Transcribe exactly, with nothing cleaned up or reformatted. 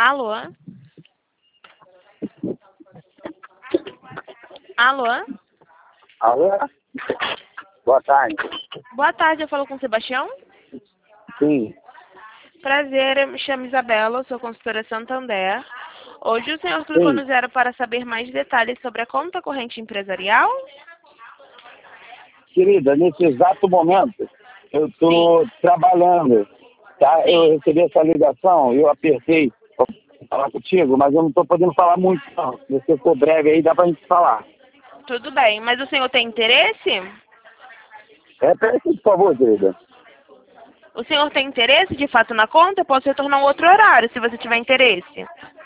Alô? Alô? Alô? Boa tarde. Boa tarde, eu falo com o Sebastião. Sim. Prazer, eu me chamo Isabela, sou consultora Santander. Hoje o senhor clicou Sim. no zero para saber mais detalhes sobre a conta corrente empresarial? Querida, nesse exato momento, eu estou Sim. trabalhando, tá? Sim. Eu recebi essa ligação, eu apertei para falar contigo, mas eu não estou podendo falar muito, não. Se você for breve aí, dá para a gente falar. Tudo bem, mas o senhor tem interesse? Repete, por favor, querida. O senhor tem interesse de fato na conta? Eu posso retornar um outro horário, se você tiver interesse.